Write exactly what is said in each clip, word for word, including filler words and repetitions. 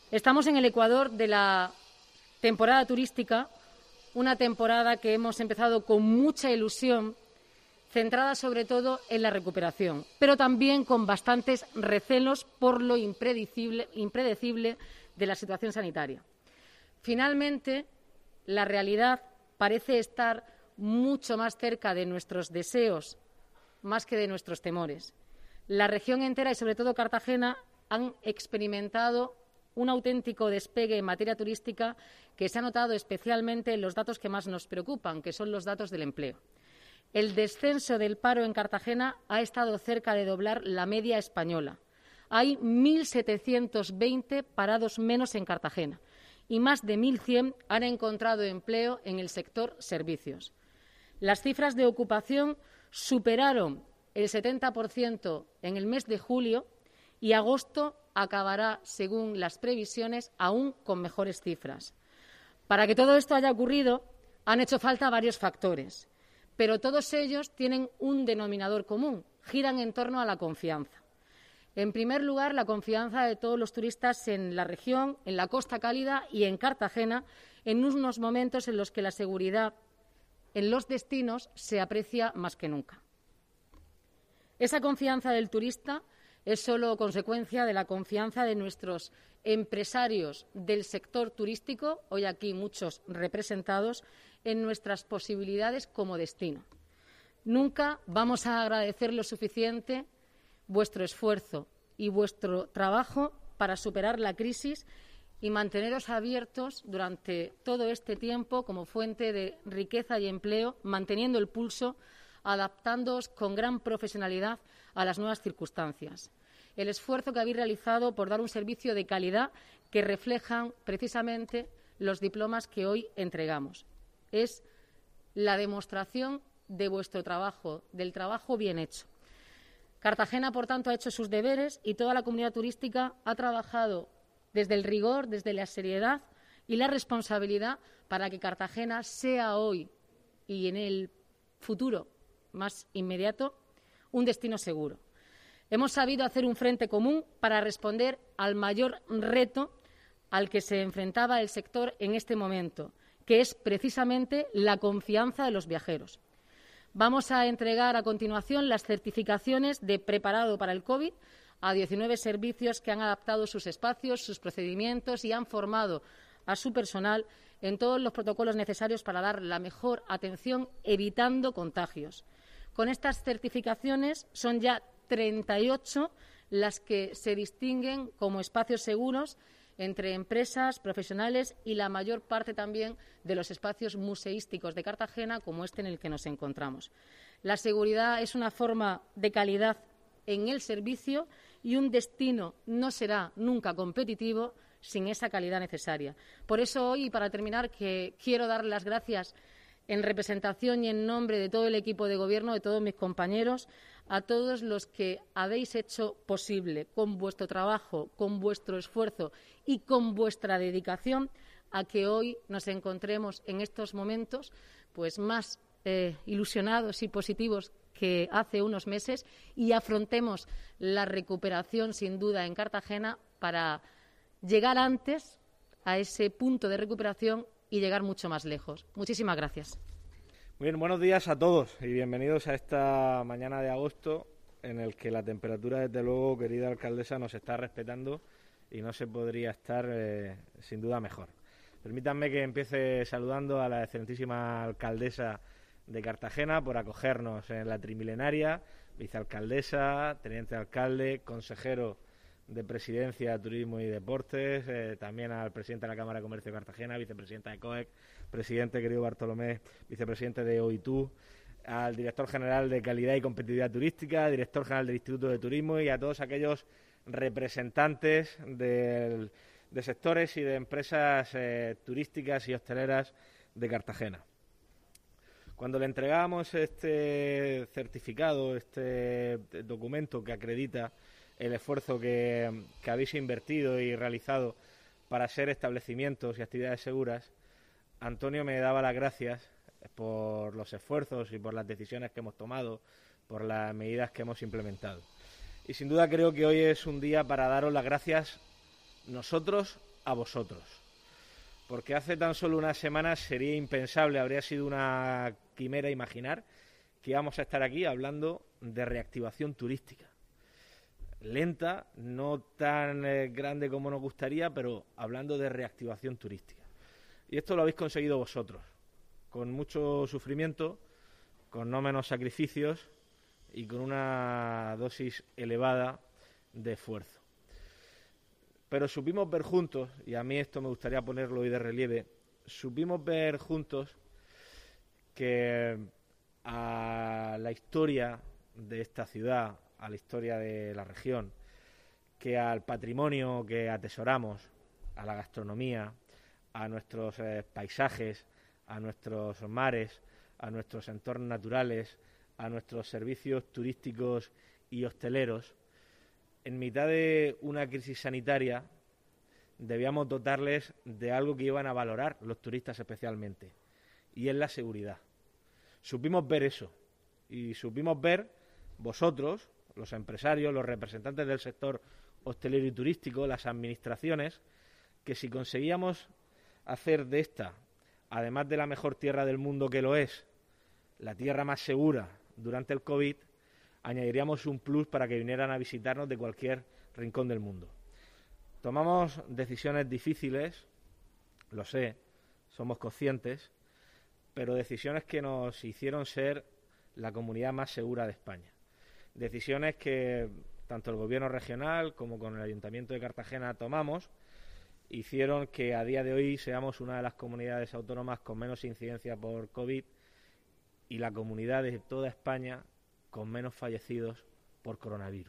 Estamos en el ecuador de la temporada turística, una temporada que hemos empezado con mucha ilusión, centrada sobre todo en la recuperación, pero también con bastantes recelos por lo impredecible, impredecible de la situación sanitaria. Finalmente, la realidad parece estar mucho más cerca de nuestros deseos, más que de nuestros temores. La región entera y, sobre todo, Cartagena han experimentado un auténtico despegue en materia turística que se ha notado especialmente en los datos que más nos preocupan, que son los datos del empleo. El descenso del paro en Cartagena ha estado cerca de doblar la media española. Hay mil setecientos veinte parados menos en Cartagena y más de mil cien han encontrado empleo en el sector servicios. Las cifras de ocupación superaron el setenta por ciento en el mes de julio y agosto acabará, según las previsiones, aún con mejores cifras. Para que todo esto haya ocurrido, han hecho falta varios factores, pero todos ellos tienen un denominador común, giran en torno a la confianza. En primer lugar, la confianza de todos los turistas en la región, en la Costa Cálida y en Cartagena, en unos momentos en los que la seguridad en los destinos se aprecia más que nunca. Esa confianza del turista es solo consecuencia de la confianza de nuestros empresarios del sector turístico, hoy aquí muchos representados, en nuestras posibilidades como destino. Nunca vamos a agradecer lo suficiente vuestro esfuerzo y vuestro trabajo para superar la crisis y manteneros abiertos durante todo este tiempo como fuente de riqueza y empleo, manteniendo el pulso, adaptándoos con gran profesionalidad a las nuevas circunstancias. El esfuerzo que habéis realizado por dar un servicio de calidad que reflejan precisamente los diplomas que hoy entregamos. Es la demostración de vuestro trabajo, del trabajo bien hecho. Cartagena, por tanto, ha hecho sus deberes y toda la comunidad turística ha trabajado desde el rigor, desde la seriedad y la responsabilidad para que Cartagena sea hoy y en el futuro más inmediato un destino seguro. Hemos sabido hacer un frente común para responder al mayor reto al que se enfrentaba el sector en este momento, que es precisamente la confianza de los viajeros. Vamos a entregar a continuación las certificaciones de preparado para el COVID a diecinueve servicios que han adaptado sus espacios, sus procedimientos y han formado a su personal en todos los protocolos necesarios para dar la mejor atención evitando contagios. Con estas certificaciones son ya treinta y ocho las que se distinguen como espacios seguros entre empresas, profesionales y la mayor parte también de los espacios museísticos de Cartagena, como este en el que nos encontramos. La seguridad es una forma de calidad en el servicio y un destino no será nunca competitivo sin esa calidad necesaria. Por eso hoy, y para terminar, que quiero dar las gracias en representación y en nombre de todo el equipo de Gobierno, de todos mis compañeros, a todos los que habéis hecho posible con vuestro trabajo, con vuestro esfuerzo y con vuestra dedicación a que hoy nos encontremos en estos momentos pues más eh, ilusionados y positivos que hace unos meses y afrontemos la recuperación sin duda en Cartagena para llegar antes a ese punto de recuperación y llegar mucho más lejos. Muchísimas gracias. Muy bien, buenos días a todos y bienvenidos a esta mañana de agosto en el que la temperatura, desde luego, querida alcaldesa, nos está respetando y no se podría estar eh, sin duda mejor. Permítanme que empiece saludando a la excelentísima alcaldesa de Cartagena por acogernos en la Trimilenaria, vicealcaldesa, teniente alcalde, consejero de Presidencia, Turismo y Deportes, eh, también al presidente de la Cámara de Comercio de Cartagena, vicepresidenta de COEC, presidente querido Bartolomé, vicepresidente de OITU, al director general de Calidad y Competitividad Turística, director general del Instituto de Turismo y a todos aquellos representantes del, de sectores y de empresas eh, turísticas y hosteleras de Cartagena. Cuando le entregábamos este certificado, este documento que acredita el esfuerzo que, que habéis invertido y realizado para ser establecimientos y actividades seguras, Antonio me daba las gracias por los esfuerzos y por las decisiones que hemos tomado, por las medidas que hemos implementado. Y sin duda creo que hoy es un día para daros las gracias nosotros a vosotros. Porque hace tan solo unas semanas sería impensable, habría sido una quimera imaginar que íbamos a estar aquí hablando de reactivación turística. Lenta, no tan eh, grande como nos gustaría, pero hablando de reactivación turística. Y esto lo habéis conseguido vosotros, con mucho sufrimiento, con no menos sacrificios y con una dosis elevada de esfuerzo. Pero supimos ver juntos, y a mí esto me gustaría ponerlo hoy de relieve, supimos ver juntos que a la historia de esta ciudad, a la historia de la región, que al patrimonio que atesoramos, a la gastronomía, a nuestros eh, paisajes, a nuestros mares, a nuestros entornos naturales, a nuestros servicios turísticos y hosteleros, en mitad de una crisis sanitaria debíamos dotarles de algo que iban a valorar los turistas especialmente, y es la seguridad. Supimos ver eso, y supimos ver vosotros, los empresarios, los representantes del sector hostelero y turístico, las administraciones, que si conseguíamos hacer de esta, además de la mejor tierra del mundo que lo es, la tierra más segura durante el COVID, añadiríamos un plus para que vinieran a visitarnos de cualquier rincón del mundo. Tomamos decisiones difíciles, lo sé, somos conscientes, pero decisiones que nos hicieron ser la comunidad más segura de España. Decisiones que tanto el Gobierno regional como con el Ayuntamiento de Cartagena tomamos, hicieron que a día de hoy seamos una de las comunidades autónomas con menos incidencia por COVID y la comunidad de toda España con menos fallecidos por coronavirus.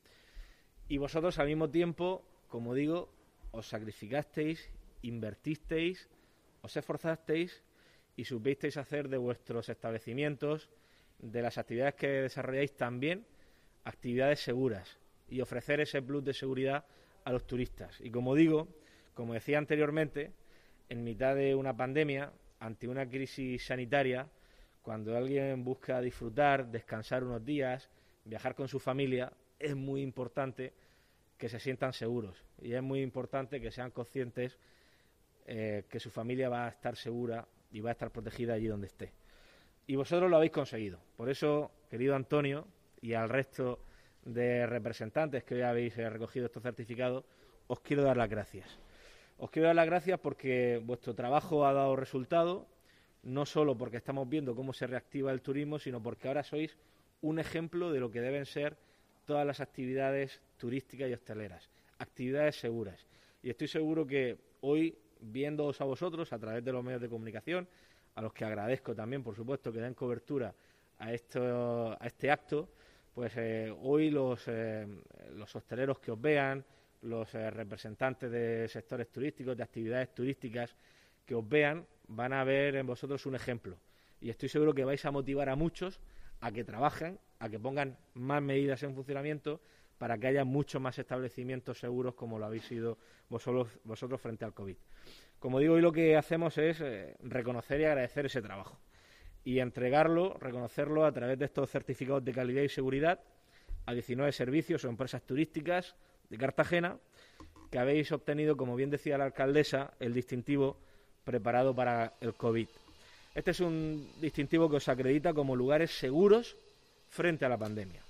Y vosotros al mismo tiempo, como digo, os sacrificasteis, invertisteis, os esforzasteis y supisteis hacer de vuestros establecimientos, de las actividades que desarrolláis también, actividades seguras y ofrecer ese plus de seguridad a los turistas. Y como digo, como decía anteriormente, en mitad de una pandemia, ante una crisis sanitaria, cuando alguien busca disfrutar, descansar unos días, viajar con su familia, es muy importante que se sientan seguros y es muy importante que sean conscientes eh, que su familia va a estar segura y va a estar protegida allí donde esté. Y vosotros lo habéis conseguido. Por eso, querido Antonio, y al resto de representantes que hoy habéis eh, recogido estos certificados, os quiero dar las gracias. Os quiero dar las gracias porque vuestro trabajo ha dado resultado, no solo porque estamos viendo cómo se reactiva el turismo, sino porque ahora sois un ejemplo de lo que deben ser todas las actividades turísticas y hosteleras, actividades seguras. Y estoy seguro que hoy, viéndoos a vosotros a través de los medios de comunicación, a los que agradezco también, por supuesto, que den cobertura a, esto, a este acto, pues eh, hoy los, eh, los hosteleros que os vean, los eh, representantes de sectores turísticos, de actividades turísticas que os vean, van a ver en vosotros un ejemplo. Y estoy seguro que vais a motivar a muchos a que trabajen, a que pongan más medidas en funcionamiento para que haya muchos más establecimientos seguros como lo habéis sido vosotros, vosotros frente al COVID. Como digo, hoy lo que hacemos es eh, reconocer y agradecer ese trabajo y entregarlo, reconocerlo a través de estos certificados de calidad y seguridad a diecinueve servicios o empresas turísticas de Cartagena que habéis obtenido, como bien decía la alcaldesa, el distintivo preparado para el COVID. Este es un distintivo que os acredita como lugares seguros frente a la pandemia.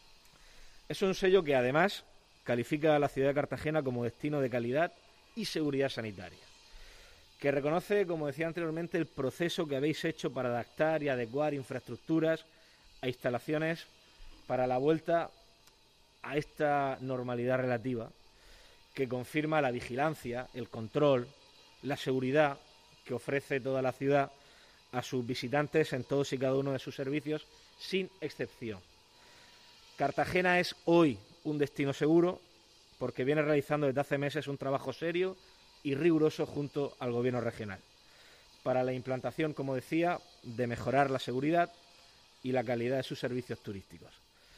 Es un sello que además califica a la ciudad de Cartagena como destino de calidad y seguridad sanitaria, que reconoce, como decía anteriormente, el proceso que habéis hecho para adaptar y adecuar infraestructuras a instalaciones para la vuelta a esta normalidad relativa, que confirma la vigilancia, el control, la seguridad que ofrece toda la ciudad a sus visitantes en todos y cada uno de sus servicios, sin excepción. Cartagena es hoy un destino seguro porque viene realizando desde hace meses un trabajo serio y riguroso junto al Gobierno regional para la implantación, como decía, de mejorar la seguridad y la calidad de sus servicios turísticos.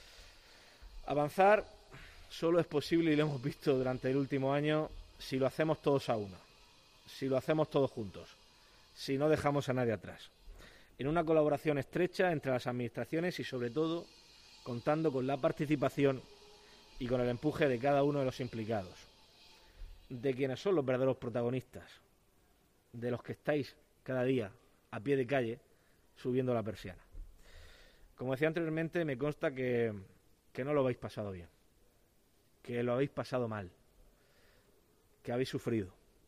Avanzar solo es posible, y lo hemos visto durante el último año, si lo hacemos todos a una, si lo hacemos todos juntos, si no dejamos a nadie atrás, en una colaboración estrecha entre las administraciones y, sobre todo, contando con la participación y con el empuje de cada uno de los implicados. de quienes son los verdaderos protagonistas, de los que estáis cada día a pie de calle subiendo la persiana. Como decía anteriormente, me consta que, que no lo habéis pasado bien, que lo habéis pasado mal, que habéis sufrido.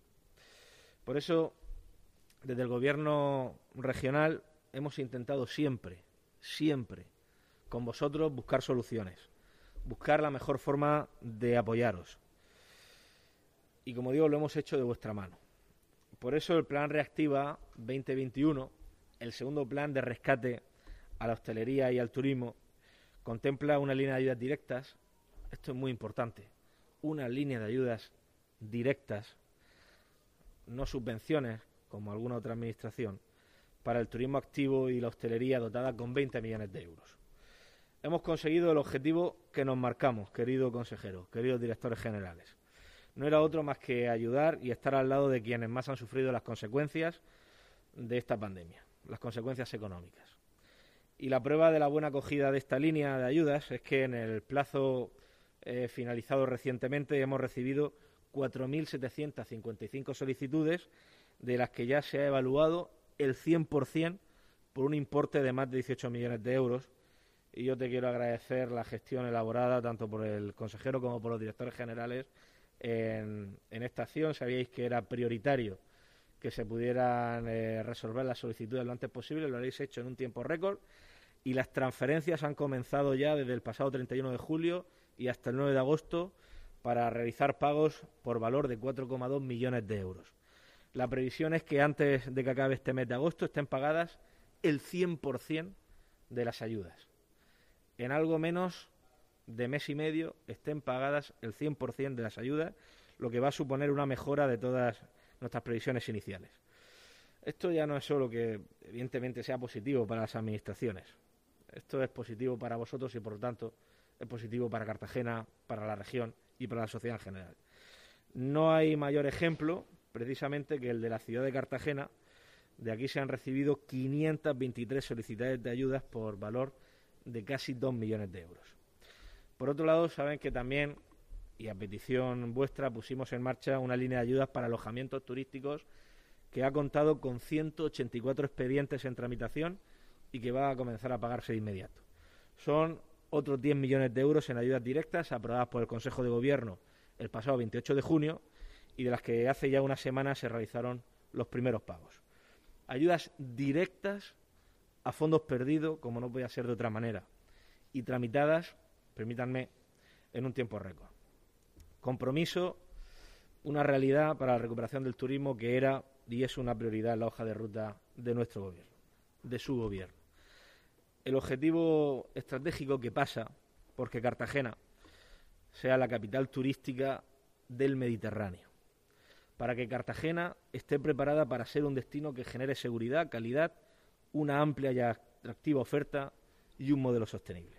Por eso, desde el Gobierno regional hemos intentado siempre, siempre, con vosotros buscar soluciones, buscar la mejor forma de apoyaros. Y como digo, lo hemos hecho de vuestra mano. Por eso el Plan Reactiva veinte veintiuno, el segundo plan de rescate a la hostelería y al turismo, contempla una línea de ayudas directas. Esto es muy importante, una línea de ayudas directas, no subvenciones, como alguna otra administración, para el turismo activo y la hostelería dotada con veinte millones de euros. Hemos conseguido el objetivo que nos marcamos, querido consejero, queridos directores generales. No era otro más que ayudar y estar al lado de quienes más han sufrido las consecuencias de esta pandemia, las consecuencias económicas. Y la prueba de la buena acogida de esta línea de ayudas es que en el plazo eh, finalizado recientemente hemos recibido cuatro mil setecientas cincuenta y cinco solicitudes, de las que ya se ha evaluado el cien por ciento por un importe de más de dieciocho millones de euros. Y yo te quiero agradecer la gestión elaborada tanto por el consejero como por los directores generales en, en esta acción. Sabíais que era prioritario que se pudieran eh, resolver las solicitudes lo antes posible, lo habéis hecho en un tiempo récord y las transferencias han comenzado ya desde el pasado treinta y uno de julio y hasta el nueve de agosto para realizar pagos por valor de cuatro coma dos millones de euros. La previsión es que antes de que acabe este mes de agosto estén pagadas el cien por ciento de las ayudas. En algo menos de mes y medio estén pagadas el cien por ciento de las ayudas, lo que va a suponer una mejora de todas nuestras previsiones iniciales. Esto ya no es solo que evidentemente sea positivo para las administraciones. Esto es positivo para vosotros y por lo tanto es positivo para Cartagena, para la región y para la sociedad en general. No hay mayor ejemplo precisamente que el de la ciudad de Cartagena. De aquí se han recibido quinientas veintitrés solicitudes de ayudas por valor de casi dos millones de euros. Por otro lado, saben que también, y a petición vuestra, pusimos en marcha una línea de ayudas para alojamientos turísticos que ha contado con ciento ochenta y cuatro expedientes en tramitación y que va a comenzar a pagarse de inmediato. Son otros diez millones de euros en ayudas directas aprobadas por el Consejo de Gobierno el pasado veintiocho de junio y de las que hace ya una semana se realizaron los primeros pagos. Ayudas directas a fondos perdidos, como no podía ser de otra manera, y tramitadas, permítanme, en un tiempo récord. Compromiso, una realidad para la recuperación del turismo que era y es una prioridad en la hoja de ruta de nuestro gobierno, de su gobierno. El objetivo estratégico que pasa porque Cartagena sea la capital turística del Mediterráneo, para que Cartagena esté preparada para ser un destino que genere seguridad, calidad, una amplia y atractiva oferta y un modelo sostenible.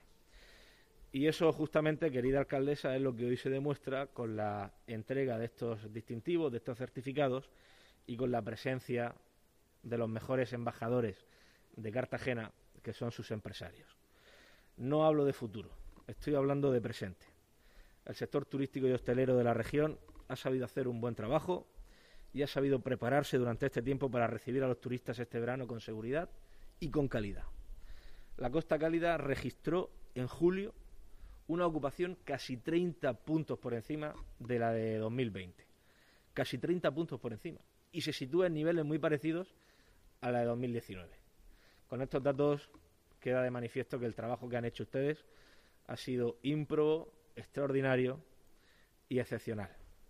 Y eso justamente, querida alcaldesa, es lo que hoy se demuestra con la entrega de estos distintivos, de estos certificados y con la presencia de los mejores embajadores de Cartagena, que son sus empresarios. No hablo de futuro, estoy hablando de presente. El sector turístico y hostelero de la región ha sabido hacer un buen trabajo y ha sabido prepararse durante este tiempo para recibir a los turistas este verano con seguridad y con calidad. La Costa Cálida registró en julio una ocupación casi treinta puntos por encima de la de dos mil veinte. Casi treinta puntos por encima. Y se sitúa en niveles muy parecidos a la de dos mil diecinueve. Con estos datos queda de manifiesto que el trabajo que han hecho ustedes ha sido ímprobo, extraordinario y excepcional.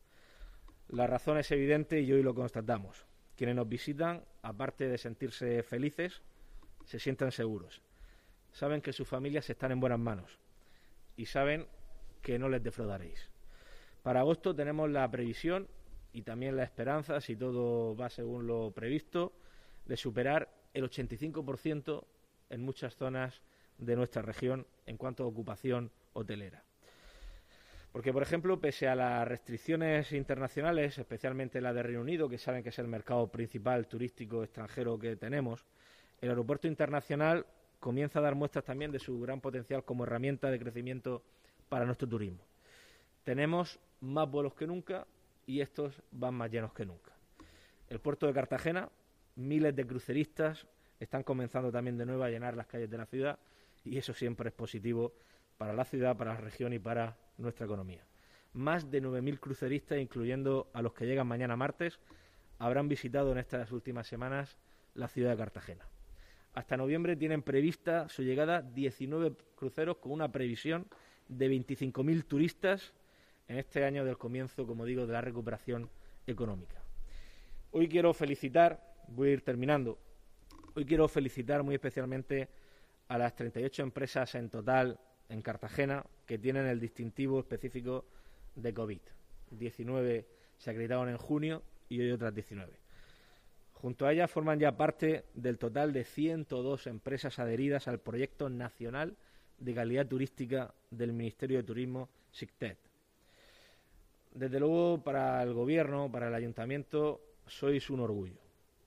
La razón es evidente y hoy lo constatamos. Quienes nos visitan, aparte de sentirse felices, se sientan seguros. Saben que sus familias están en buenas manos y saben que no les defraudaréis. Para agosto tenemos la previsión y también la esperanza, si todo va según lo previsto, de superar el ochenta y cinco por ciento en muchas zonas de nuestra región en cuanto a ocupación hotelera. Porque, por ejemplo, pese a las restricciones internacionales, especialmente la de Reino Unido, que saben que es el mercado principal turístico extranjero que tenemos, el aeropuerto internacional comienza a dar muestras también de su gran potencial como herramienta de crecimiento para nuestro turismo. Tenemos más vuelos que nunca y estos van más llenos que nunca. El puerto de Cartagena, miles de cruceristas están comenzando también de nuevo a llenar las calles de la ciudad, y eso siempre es positivo para la ciudad, para la región y para nuestra economía. Más de nueve mil cruceristas, incluyendo a los que llegan mañana martes, habrán visitado en estas últimas semanas la ciudad de Cartagena. Hasta noviembre tienen prevista su llegada diecinueve cruceros, con una previsión de veinticinco mil turistas en este año del comienzo, como digo, de la recuperación económica. Hoy quiero felicitar, voy a ir terminando, hoy quiero felicitar muy especialmente a las treinta y ocho empresas en total en Cartagena que tienen el distintivo específico de COVID. diecinueve se acreditaron en junio y hoy otras diecinueve. Junto a ellas forman ya parte del total de ciento dos empresas adheridas al proyecto nacional de calidad turística del Ministerio de Turismo, SICTET. Desde luego, para el Gobierno, para el Ayuntamiento, sois un orgullo.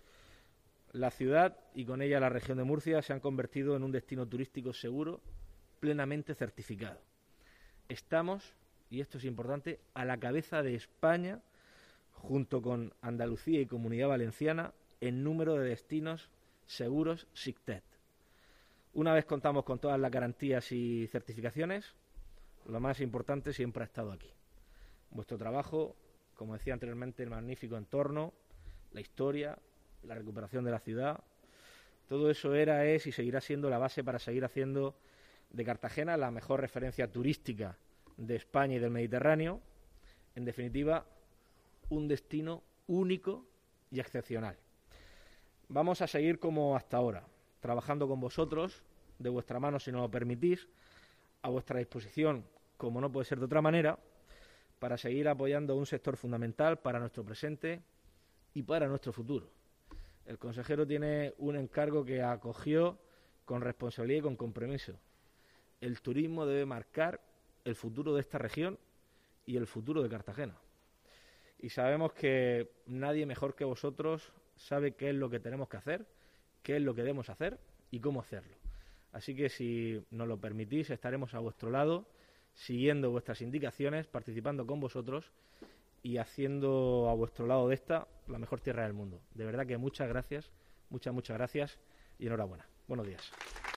La ciudad y con ella la región de Murcia se han convertido en un destino turístico seguro, plenamente certificado. Estamos, y esto es importante, a la cabeza de España, junto con Andalucía y Comunidad Valenciana, en número de destinos seguros SICTET. Una vez contamos con todas las garantías y certificaciones, lo más importante siempre ha estado aquí. Vuestro trabajo, como decía anteriormente, el magnífico entorno, la historia, la recuperación de la ciudad, todo eso era, es y seguirá siendo la base para seguir haciendo de Cartagena la mejor referencia turística de España y del Mediterráneo. En definitiva, un destino único y excepcional. Vamos a seguir como hasta ahora, trabajando con vosotros, de vuestra mano si nos lo permitís, a vuestra disposición, como no puede ser de otra manera, para seguir apoyando un sector fundamental para nuestro presente y para nuestro futuro. El consejero tiene un encargo que acogió con responsabilidad y con compromiso. El turismo debe marcar el futuro de esta región y el futuro de Cartagena. Y sabemos que nadie mejor que vosotros sabe qué es lo que tenemos que hacer, qué es lo que debemos hacer y cómo hacerlo. Así que, si nos lo permitís, estaremos a vuestro lado, siguiendo vuestras indicaciones, participando con vosotros y haciendo a vuestro lado de esta la mejor tierra del mundo. De verdad que muchas gracias, muchas, muchas gracias y enhorabuena. Buenos días.